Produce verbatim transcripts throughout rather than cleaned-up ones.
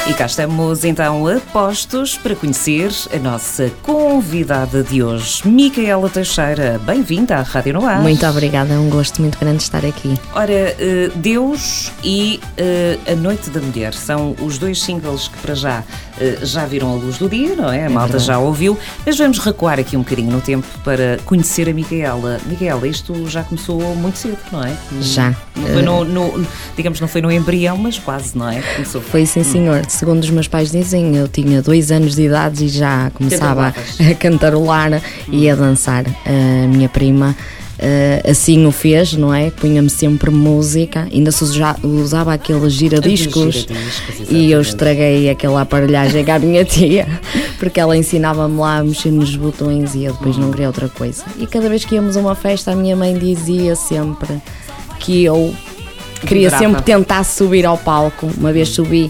E cá estamos então a postos para conhecer a nossa convidada de hoje, Micaela Teixeira. Bem-vinda à Rádio no Ar. Muito obrigada, é um gosto muito grande estar aqui. Ora, Deus e A Noite da Mulher são os dois singles que para já já viram a luz do dia, não é? A malta já ouviu, mas vamos recuar aqui um bocadinho no tempo para conhecer a Micaela. Micaela, isto já começou muito cedo, não é? Já. Não foi no, no, digamos, não foi no embrião, mas quase, não é? Começou. Foi sim, senhor. Segundo os meus pais dizem, eu tinha dois anos de idade e já começava a cantarolar hum. e a dançar. A minha prima uh, assim o fez, não é? Punha-me sempre música, ainda se usa, usava aqueles giradiscos, giradiscos e eu estraguei aquela aparelhagem à minha tia, porque ela ensinava-me lá a mexer nos botões e eu depois hum. não queria outra coisa. E cada vez que íamos a uma festa, a minha mãe dizia sempre que eu queria Brava. sempre tentar subir ao palco. Uma vez subi,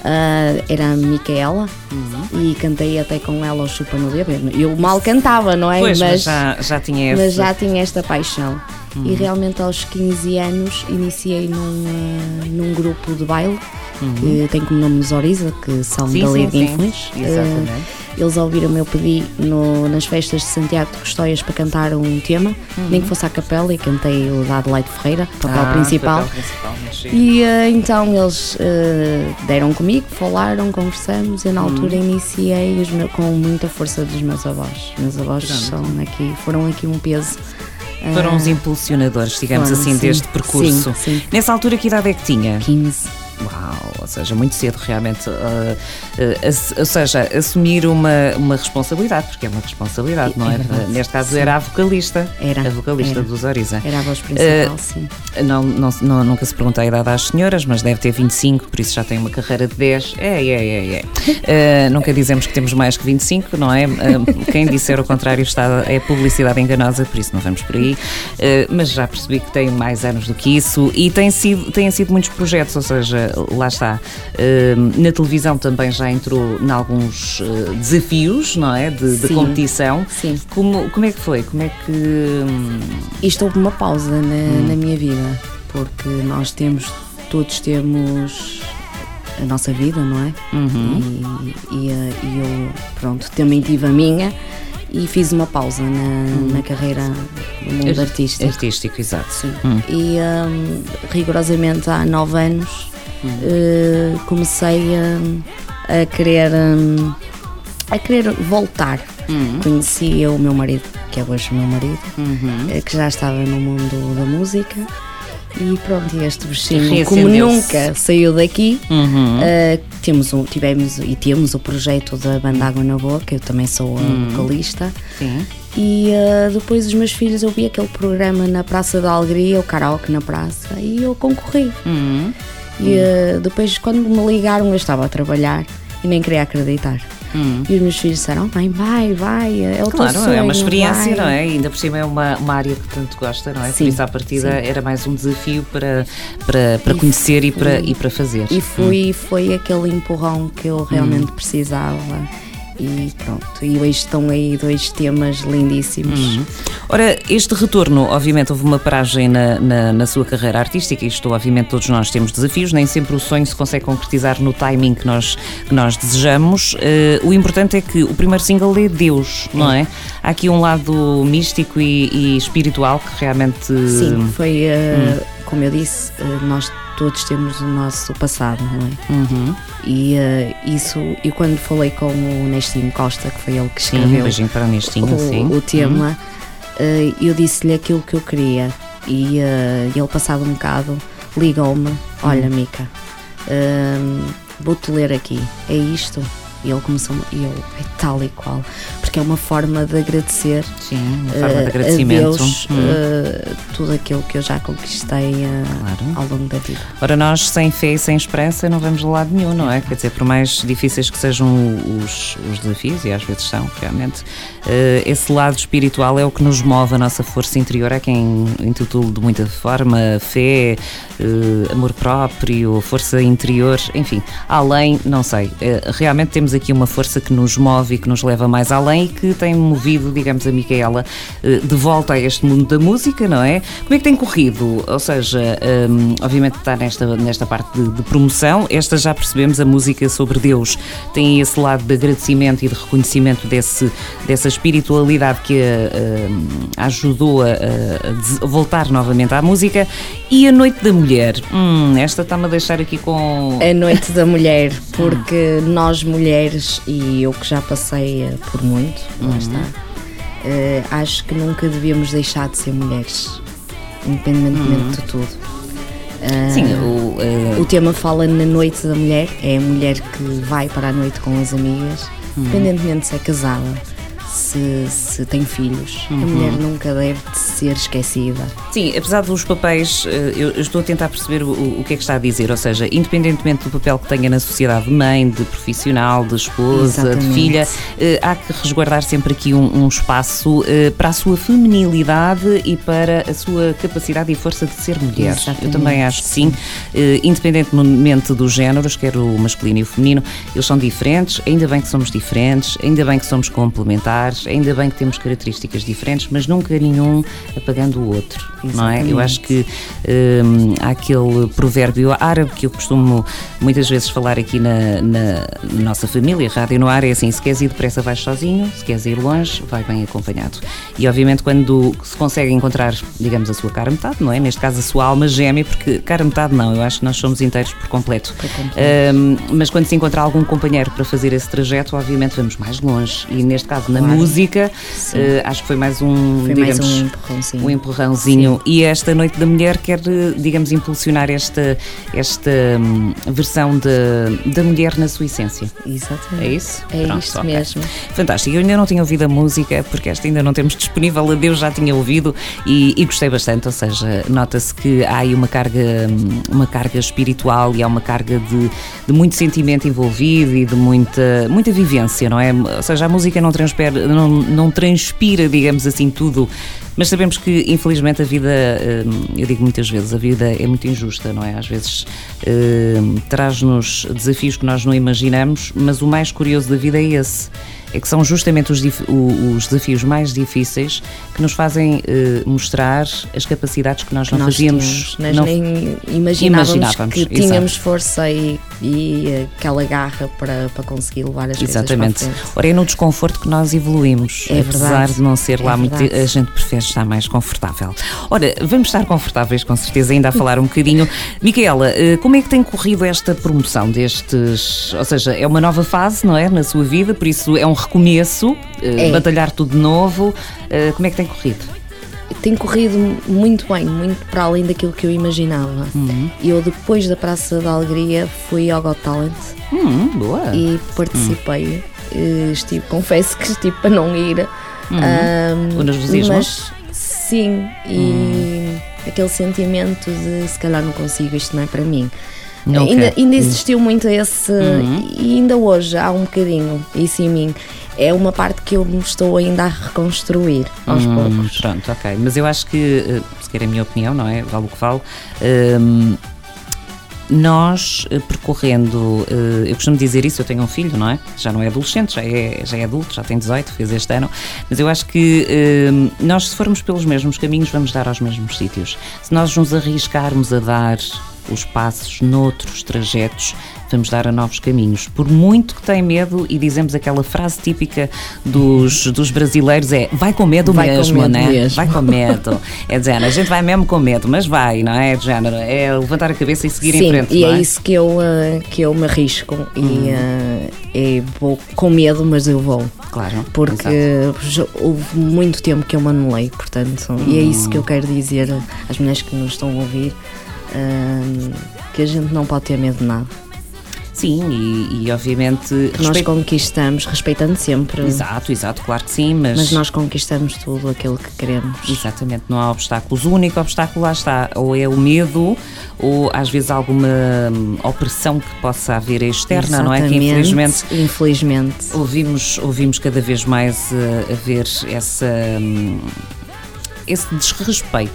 uh, era a Micaela, uhum. e cantei até com ela o Chupa no Dedo. Eu mal cantava, não é? Pois, mas, mas, já, já tinha esse... mas já tinha esta paixão. Uhum. E realmente aos quinze anos iniciei num, uh, num grupo de baile, uhum. que tem como nome os Oriza, que são sim, da Lei sim, de Influência. Exatamente. Uh, Eles ouviram-me, eu pedi no, nas festas de Santiago de Custóias para cantar um tema, uhum. nem que fosse à capela, e cantei o da Adelaide Ferreira, papel ah, principal. Papel principal e uh, então eles uh, deram comigo, falaram, conversamos, e na altura uhum. iniciei os meus, com muita força dos meus avós. Os meus avós são aqui, foram aqui um peso. Foram os impulsionadores, digamos foram, assim, sim, deste percurso. Sim, sim. Nessa altura, que idade é que tinha? quinze. Uau, ou seja, muito cedo realmente, uh, uh, ass, ou seja, assumir uma, uma responsabilidade, porque é uma responsabilidade, não é? é verdade, neste caso sim. era a vocalista, era, a vocalista era. dos Oriza. Era a voz principal, uh, sim. Não, não, não, nunca se pergunta a idade às senhoras, mas deve ter vinte e cinco, por isso já tem uma carreira de dez. É, é, é, é. Uh, nunca dizemos que temos mais que vinte e cinco, não é? Uh, quem disser o contrário está, é publicidade enganosa, por isso não vamos por aí. Uh, mas já percebi que tem mais anos do que isso e tem sido, têm sido muitos projetos, ou seja, lá está, uh, na televisão também já entrou em alguns uh, desafios, não é, de, de competição. Sim. Como, como é que foi? Como é que... Hum... Isto houve uma pausa na, hum. na minha vida, porque nós temos, todos temos a nossa vida, não é? Uhum. E, e, e eu, pronto, também tive a minha e fiz uma pausa na, hum. na carreira do mundo artístico. Artístico, exato. Sim. Hum. E um, rigorosamente há nove anos Uhum. Uh, comecei a, a querer um, a querer voltar. Uhum. Conheci eu o meu marido, que é hoje o meu marido, uhum. uh, que já estava no mundo da música, e pronto, este bichinho, como nunca saiu daqui, uhum. uh, temos um, tivemos e temos o projeto da Banda Água na Boca, eu também sou uhum. vocalista. Sim. E uh, depois os meus filhos, eu vi aquele programa na Praça da Alegria, o karaoke na praça, e eu concorri. Uhum. E uh, depois, quando me ligaram, eu estava a trabalhar e nem queria acreditar. Hum. E os meus filhos disseram: mãe, vai, vai, é o claro, teu sonho, é uma experiência, vai. Não é? E ainda por cima é uma, uma área que tanto gosta, não é? Sim, por isso, à partida, sim. era mais um desafio para, para, para conhecer fui, e para, e para fazer. E foi, hum. foi aquele empurrão que eu realmente hum. precisava. E pronto, e hoje estão aí dois temas lindíssimos. Uhum. Ora, este retorno, obviamente houve uma paragem na, na, na sua carreira artística, isto obviamente todos nós temos desafios, nem sempre o sonho se consegue concretizar no timing que nós, que nós desejamos. Uh, o importante é que o primeiro single é Deus, não é? Há aqui um lado místico e, e espiritual que realmente... Sim, foi, uh, hum. como eu disse, uh, nós todos temos o nosso passado, não é? Uhum. E uh, isso, e quando falei com o Nestinho Costa, que foi ele que escreveu sim, um beijinho para o, Nestinho, o, sim. o tema, uhum. uh, eu disse-lhe aquilo que eu queria, e uh, ele, passado um bocado, ligou-me: olha, Mica, uh, vou-te ler aqui, é isto? E ele começou, e eu, é tal e qual, porque é uma forma de agradecer, sim, uma forma de agradecimento. a Deus hum. uh, tudo aquilo que eu já conquistei uh, claro. ao longo da vida. Ora, nós sem fé e sem esperança não vamos a lado nenhum, não é? Quer dizer, por mais difíceis que sejam os, os desafios, e às vezes são, realmente, uh, esse lado espiritual é o que nos move, a nossa força interior, é quem intitula de muita forma, fé, uh, amor próprio, força interior, enfim, além, não sei, uh, realmente temos aqui uma força que nos move e que nos leva mais além. também e que tem movido, digamos, a Micaela de volta a este mundo da música, não é? Como é que tem corrido? Ou seja, um, obviamente está nesta, nesta parte de, de promoção, esta já percebemos, a música sobre Deus tem esse lado de agradecimento e de reconhecimento desse, dessa espiritualidade que a, a ajudou a, a voltar novamente à música. E a Noite da Mulher, hum, esta está-me a deixar aqui com... A Noite da Mulher, porque nós mulheres, e eu que já passei por muito, lá uhum. está, uh, acho que nunca devíamos deixar de ser mulheres, independentemente uhum. de tudo. Uh, Sim, o, uh... o tema fala na Noite da Mulher, é a mulher que vai para a noite com as amigas, uhum. independentemente se é casada, Se, se tem filhos, uhum. a mulher nunca deve de ser esquecida. Sim, apesar dos papéis, eu, eu estou a tentar perceber o, o que é que está a dizer, ou seja, independentemente do papel que tenha na sociedade de mãe, de profissional, de esposa, Exatamente. de filha, há que resguardar sempre aqui um, um espaço para a sua feminilidade e para a sua capacidade e força de ser mulher. Exatamente. Eu também acho que sim, independentemente dos géneros, quer o masculino e o feminino, eles são diferentes, ainda bem que somos diferentes, ainda bem que somos complementares, ainda bem que temos características diferentes, mas nunca nenhum apagando o outro, Exatamente. não é? Eu acho que hum, há aquele provérbio árabe que eu costumo muitas vezes falar aqui na, na, na nossa família, Rádio no Ar, é assim: se queres ir depressa vais sozinho, se queres ir longe vai bem acompanhado. E obviamente quando se consegue encontrar, digamos, a sua cara metade, não é? Neste caso a sua alma gêmea, porque cara metade não, eu acho que nós somos inteiros por completo, por completo. Hum, mas quando se encontra algum companheiro para fazer esse trajeto, obviamente vamos mais longe, e neste caso na Claro. música, uh, acho que foi mais um, foi digamos, mais um empurrãozinho. Um empurrãozinho. E esta Noite da Mulher quer, digamos, impulsionar esta, esta um, versão de, da mulher na sua essência. Exatamente. É isso? É Pronto, isto okay. mesmo. Fantástico. Eu ainda não tinha ouvido a música, porque esta ainda não temos disponível, a Deus já tinha ouvido e, e gostei bastante, ou seja, nota-se que há aí uma carga, uma carga espiritual e há uma carga de, de muito sentimento envolvido e de muita, muita vivência, não é? Ou seja, a música não transpira, não, não transpira, digamos assim, tudo, mas sabemos que infelizmente a vida, eu digo muitas vezes, a vida é muito injusta, não é? Às vezes uh, traz-nos desafios que nós não imaginamos, mas o mais curioso da vida é esse, é que são justamente os, os desafios mais difíceis que nos fazem uh, mostrar as capacidades que nós não nós fazíamos. Nós não nem imaginávamos, imaginávamos que exato. tínhamos força e, e aquela garra para, para conseguir levar as Exatamente. coisas para frente. Ora, é no desconforto que nós evoluímos, é apesar verdade. de não ser é lá verdade. muito, a gente prefere estar mais confortável. Ora, vamos estar confortáveis com certeza, ainda a falar um bocadinho. Micaela, como é que tem corrido esta promoção destes, ou seja, é uma nova fase, não é, na sua vida, por isso é um recomeço, é. batalhar tudo de novo, como é que tem corrido? Tem corrido muito bem, muito para além daquilo que eu imaginava. Uhum. Eu depois da Praça da Alegria fui ao Got Talent uhum, boa. e participei, uhum. estive, confesso que estive para não ir, uhum. um, mas sim, e uhum. aquele sentimento de se calhar não consigo, isto não é para mim. Não ainda, ainda existiu muito esse, uhum. e ainda hoje há um bocadinho isso em mim. É uma parte que eu me estou ainda a reconstruir aos hum, poucos. Pronto, ok. Mas eu acho que, se quer a minha opinião, não é? Vale o que falo. Um, nós, percorrendo, eu costumo dizer isso, eu tenho um filho, não é? Já não é adolescente, já é, já é adulto, já tem dezoito, fez este ano. Mas eu acho que um, nós, se formos pelos mesmos caminhos, vamos dar aos mesmos sítios. Se nós nos arriscarmos a dar os passos noutros trajetos, vamos dar a novos caminhos. Por muito que tem medo, e dizemos aquela frase típica dos, dos brasileiros, é vai com medo vai mesmo, com medo né? mesmo. Vai com medo. É de género, a gente vai mesmo com medo, mas vai, não é? De género, é levantar a cabeça e seguir Sim, em frente. e não é, é isso que eu, uh, que eu me arrisco hum. e uh, é, vou com medo, mas eu vou. Claro. Porque exato. Houve muito tempo que eu me anulei, portanto, hum. e é isso que eu quero dizer às mulheres que nos estão a ouvir, uh, que a gente não pode ter medo de nada. Sim, e, e obviamente... Que nós conquistamos, respeitando sempre. Exato, exato, claro que sim, mas... Mas nós conquistamos tudo aquilo que queremos. Exatamente, não há obstáculos. O único obstáculo lá está, ou é o medo, ou às vezes alguma hum, opressão que possa haver externa, exatamente, não é? Que infelizmente... Infelizmente. Ouvimos, ouvimos cada vez mais uh, a ver essa... Um, esse desrespeito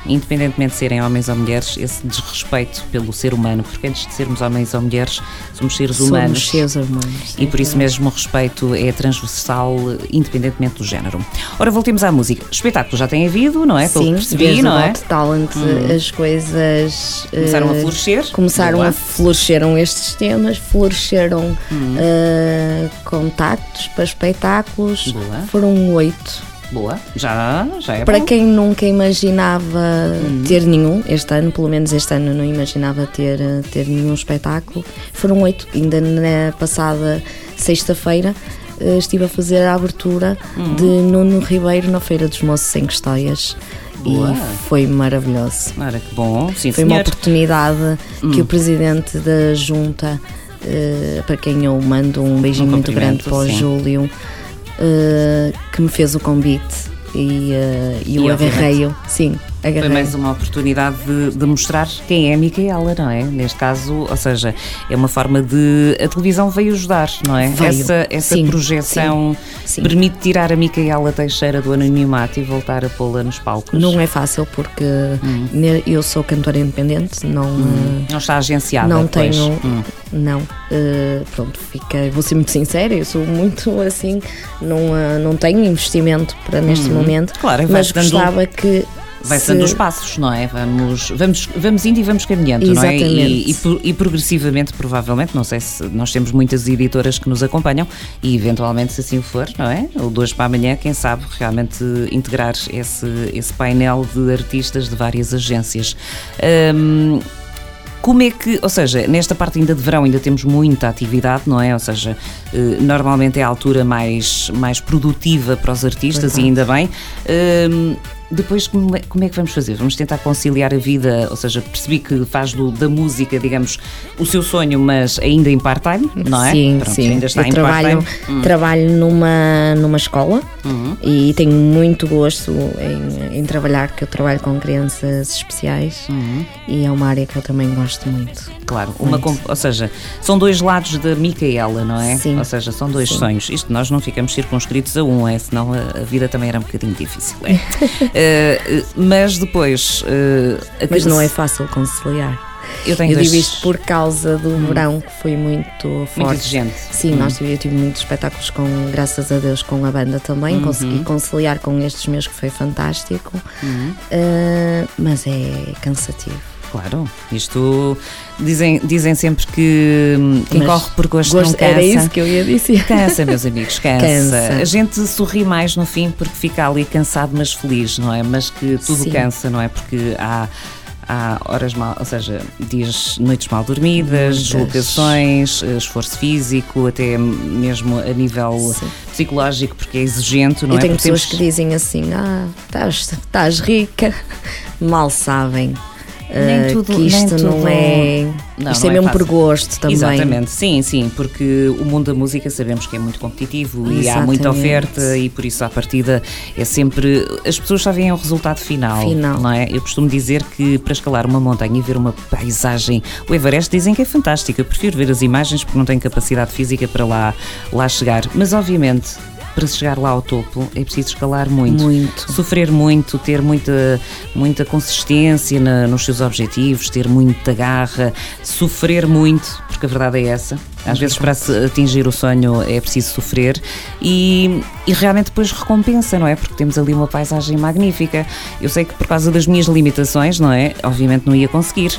independentemente de serem homens ou mulheres, esse desrespeito pelo ser humano, porque antes de sermos homens ou mulheres, somos seres somos humanos. Seres humanos. E por isso mesmo o respeito é transversal, independentemente do género. Ora, voltemos à música. Espetáculo já tem havido, não é? Sim, Pelo que percebi, desde não o é? Got Talent, hum. as coisas começaram uh, a florescer. Começaram Boa. a floresceram estes temas, floresceram hum. uh, contactos para espetáculos. Boa. Foram oito. Boa, já, já é Para bom. quem nunca imaginava hum. ter nenhum, este ano, pelo menos este ano, não imaginava ter, ter nenhum espetáculo, foram oito. Ainda na passada sexta-feira uh, estive a fazer a abertura hum. de Nuno Ribeiro na Feira dos Moços em Custóias. Boa. E foi maravilhoso. Ora, que bom. Sim, foi senhor. uma oportunidade hum. que o presidente da Junta, uh, para quem eu mando um beijinho um muito grande para o sim. Júlio, uh, que me fez o convite e, uh, e, e eu agarrei-o. Sim, agarrei. Foi mais uma oportunidade de, de mostrar quem é a Micaela, não é? Neste caso, ou seja, é uma forma de... A televisão veio ajudar, não é? Veio. Essa, essa sim, projeção sim, permite tirar a Micaela Teixeira do anonimato e voltar a pô-la nos palcos. Não é fácil porque hum. eu sou cantora independente, não... Hum. Não está agenciada, Não pois. tenho... Hum. Não. Uh, pronto, fiquei... Vou ser muito sincera, eu sou muito assim, não, uh, não tenho investimento para neste hum. momento, claro, mas dando... gostava que... Vai se... dando os passos, não é? Vamos, vamos, vamos indo e vamos caminhando, exatamente. Não é? E, e, e progressivamente, provavelmente, não sei se nós temos muitas editoras que nos acompanham e eventualmente, se assim o for, não é? Ou de hoje para amanhã, quem sabe realmente integrar esse, esse painel de artistas de várias agências. Um, Como é que, ou seja, nesta parte ainda de verão ainda temos muita atividade, não é? Ou seja, eh, normalmente é a altura mais, mais produtiva para os artistas Verdade. E ainda bem. Um, Depois, como é, como é que vamos fazer? Vamos tentar conciliar a vida, ou seja, percebi que faz do, da música, digamos, o seu sonho, mas ainda em part-time, não é? Sim, Pronto, sim. Ainda está eu em trabalho, part-time. Hum. trabalho numa, numa escola uhum. e tenho muito gosto em, em trabalhar, porque eu trabalho com crianças especiais uhum. e é uma área que eu também gosto muito. Claro, uma, ou seja, são dois lados da Micaela, não é? Sim. Ou seja, são dois sim. sonhos. Isto nós não ficamos circunscritos a um, é? Senão a, a vida também era um bocadinho difícil, é? uh, mas depois... Uh, mas não é fácil conciliar. Eu, tenho eu dois... digo isto por causa do hum. verão, que foi muito forte. Muito exigente. Sim, hum. nós tive, eu tive muitos espetáculos, com, graças a Deus, com a banda também. Uhum. Consegui conciliar com estes meses, que foi fantástico. Uhum. Uh, mas é cansativo. Claro, isto dizem, dizem sempre que quem Mas corre por gosto, gosto não cansa. Era isso que eu ia dizer. Cansa, meus amigos, cansa. cansa. A gente sorri mais no fim porque fica ali cansado, mas feliz, não é? Mas que tudo Sim. cansa, não é? Porque há, há horas mal, ou seja, dias, noites mal dormidas, deslocações, esforço físico, até mesmo a nível Sim. psicológico, porque é exigente, não eu é? Eu tenho porque pessoas temos... que dizem assim, ah, estás, estás rica, mal sabem. Nem tudo, que isto nem tudo... não é. Não, isto não é mesmo é por gosto também. Exatamente, sim, sim, porque o mundo da música sabemos que é muito competitivo Exatamente. E há muita oferta e por isso à partida é sempre. As pessoas só veem o resultado final, final. Não é? Eu costumo dizer que para escalar uma montanha e ver uma paisagem, o Everest dizem que é fantástico. Eu prefiro ver as imagens porque não tenho capacidade física para lá, lá chegar, mas obviamente. Para chegar lá ao topo é preciso escalar muito, muito. Sofrer muito, ter muita, muita consistência na, nos seus objetivos, ter muita garra, sofrer muito, porque a verdade é essa. Às vezes para se atingir o sonho é preciso sofrer e, e realmente depois recompensa, não é? Porque temos ali uma paisagem magnífica. Eu sei que por causa das minhas limitações, não é? Obviamente não ia conseguir,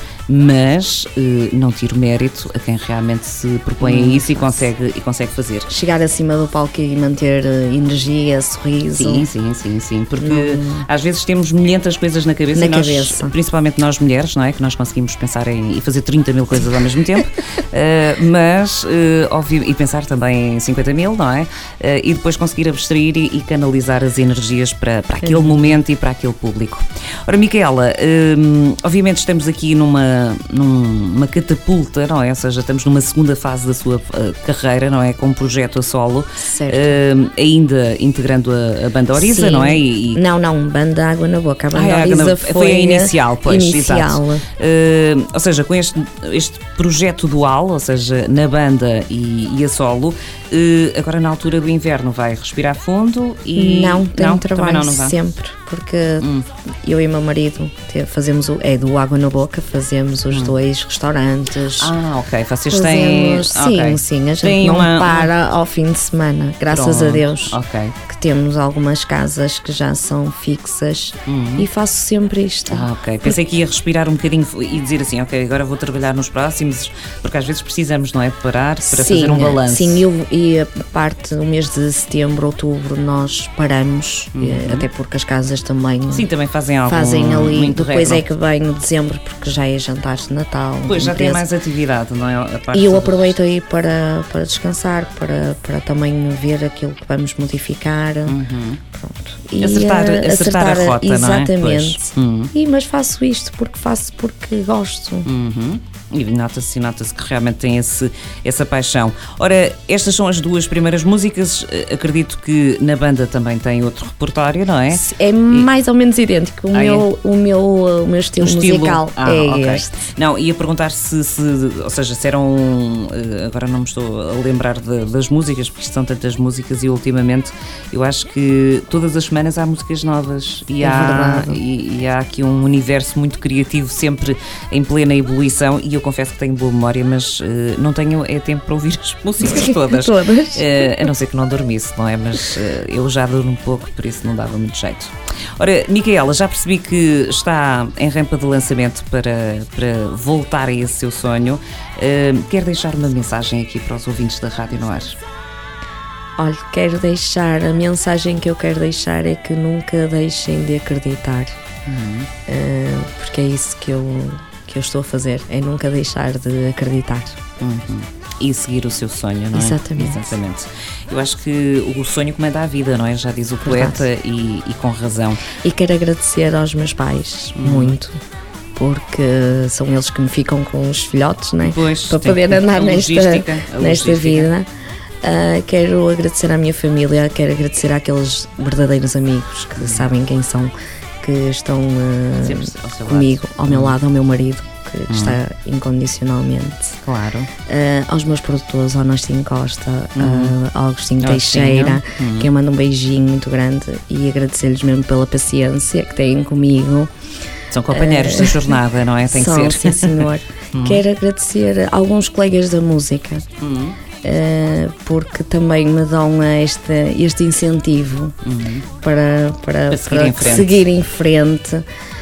mas eh, não tiro mérito a quem realmente se propõe hum, a isso e consegue, e consegue fazer. Chegar acima do palco e manter energia, sorriso. Sim, sim, sim, sim, porque hum. às vezes temos milhentas coisas na cabeça, na e nós, cabeça. Principalmente nós mulheres, não é? Que nós conseguimos pensar em e fazer trinta mil coisas ao mesmo tempo, uh, mas Uh, óbvio, e pensar também em cinquenta mil, não é? Uh, e depois conseguir abstrair e, e canalizar as energias para, para aquele momento e para aquele público. Ora, Micaela, uh, obviamente estamos aqui numa, numa catapulta, não é? Ou seja, estamos numa segunda fase da sua uh, carreira, não é? Com um projeto a solo, certo. Uh, ainda integrando a, a banda Oriza, Sim. não é? E, e... Não, não, banda Água na Boca. A banda ah, Oriza na... foi, foi a inicial, pois, inicial. Exato. Uh, ou seja, com este, este projeto dual, ou seja, na banda e, e a solo, uh, agora na altura do inverno vai respirar fundo e... Não, tenho não, trabalho não, não sempre, porque hum. eu e meu marido fazemos o, é do Água na Boca, fazemos os hum. dois restaurantes. Ah, ok, vocês fazemos, têm... Sim, okay. sim, a gente tem não uma... para ao fim de semana, graças Pronto. a Deus. Ok. Que temos algumas casas que já são fixas hum. e faço sempre isto. Ah, ok, pensei que ia respirar um bocadinho e dizer assim, ok, agora vou trabalhar nos próximos, porque às vezes precisamos, não é, de parar para sim, fazer um balanço. Sim, eu, e a parte do mês de setembro, outubro, nós paramos, uhum. até porque as casas também, sim, também fazem algo fazem ali, muito depois retro. É que vem o dezembro, porque já é jantares de Natal. Pois, já tem mais atividade, não é? A parte e eu dos... aproveito aí para, para descansar, para, para também ver aquilo que vamos modificar. Uhum. Pronto. E acertar, acertar, acertar a rota, exatamente. Não é? Pois. Uhum. E, mas faço isto porque faço porque gosto. Uhum. E nota-se, nota-se que realmente tem esse, essa paixão. Ora, estas são as duas primeiras músicas. Acredito que na banda também tem outro repertório, não é? É e... mais ou menos idêntico. O, ah, meu, é? o, meu, o meu estilo, o estilo musical ah, é okay. este. Não, ia perguntar se, se, ou seja, se eram, agora não me estou a lembrar de, das músicas, porque são tantas músicas e ultimamente eu acho que todas as semanas há músicas novas e, é há, e, e há aqui um universo muito criativo sempre em plena ebulição e eu confesso que tenho boa memória, mas uh, não tenho é tempo para ouvir as músicas todas. todas. Uh, a não ser que não dormisse, não é? Mas uh, eu já durmo um pouco, por isso não dava muito jeito. Ora, Micaela, já percebi que está em rampa de lançamento para, para voltar a esse seu sonho. Uh, quer deixar uma mensagem aqui para os ouvintes da Rádio no Ar? Olha, quero deixar, a mensagem que eu quero deixar é que nunca deixem de acreditar. Uhum. Uh, porque é isso que eu... que eu estou a fazer, é nunca deixar de acreditar. Uhum. E seguir o seu sonho, não é? Exatamente. Exatamente. Eu acho que o sonho comanda a vida, não é? Já diz o poeta e, e com razão. E quero agradecer aos meus pais, uhum. muito, porque são eles que me ficam com os filhotes, não é? Pois, para poder andar nesta, nesta logística. vida. Uh, quero agradecer à minha família, quero agradecer àqueles verdadeiros amigos que uhum. sabem quem são, que estão uh, ao comigo, lado. ao meu lado, ao meu marido, que uhum. está incondicionalmente. Claro. Uh, aos meus produtores, ao Agostinho Costa, uhum. uh, ao Agostinho Teixeira, uhum. que eu mando um beijinho muito grande e agradecer-lhes mesmo pela paciência que têm comigo. São companheiros uh, da jornada, não é? Tem são, que ser. Sim, senhor. uhum. Quero agradecer a alguns colegas da música. Uhum. Uh, porque também me dão este, este incentivo uhum. para, para, para, seguir, para em frente. seguir em frente.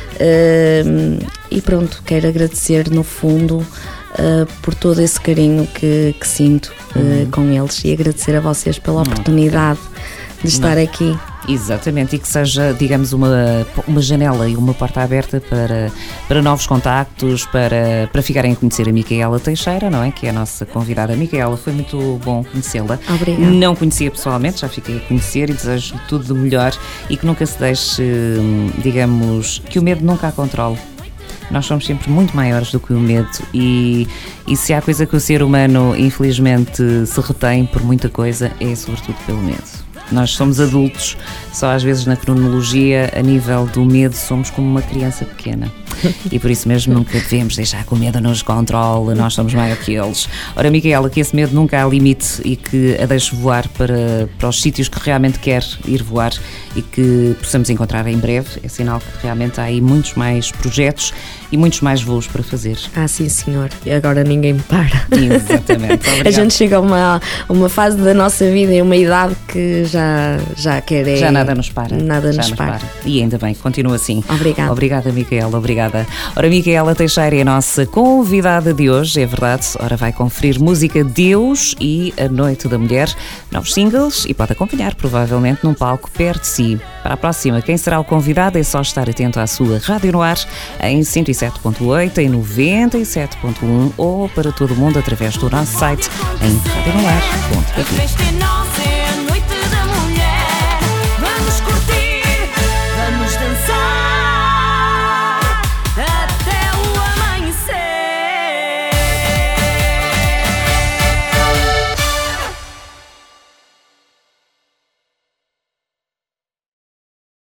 Uh, e pronto, quero agradecer no fundo uh, por todo esse carinho que, que sinto uh, uhum. com eles e agradecer a vocês pela oportunidade de estar Não. aqui. Exatamente, e que seja, digamos, uma, uma janela e uma porta aberta para, para novos contactos, para, para ficarem a conhecer a Micaela Teixeira, não é? Que é a nossa convidada. Micaela, foi muito bom conhecê-la. Obrigada. Não conhecia pessoalmente, já fiquei a conhecer e desejo tudo de melhor e que nunca se deixe, digamos, que o medo nunca a controle. Nós somos sempre muito maiores do que o medo e, e se há coisa que o ser humano, infelizmente, se retém por muita coisa, é sobretudo pelo medo. Nós somos adultos, só às vezes na cronologia, a nível do medo, somos como uma criança pequena. E por isso mesmo nunca devemos deixar que o medo nos controle, nós somos maior que eles. Ora, Micaela, que esse medo nunca há limite e que a deixe voar para, para os sítios que realmente quer ir voar e que possamos encontrar em breve. É sinal que realmente há aí muitos mais projetos e muitos mais voos para fazer. Ah, sim, senhor. E agora ninguém me para. Exatamente. Obrigada. A gente chega a uma, uma fase da nossa vida e uma idade que já, já quer... É, já nada nos para. Nada já nos, nos para. para. E ainda bem, continua assim. Obrigada. Obrigada, Micaela. Obrigada. Ora, Micaela Teixeira é a nossa convidada de hoje, é verdade. Ora, vai conferir música Deus e A Noite da Mulher, novos singles e pode acompanhar provavelmente num palco perto de si. Para a próxima, quem será o convidado é só estar atento à sua Rádio no Ar em cento e sete ponto oito, em noventa e sete ponto um ou para todo o mundo através do nosso site em rádio no ar ponto pt.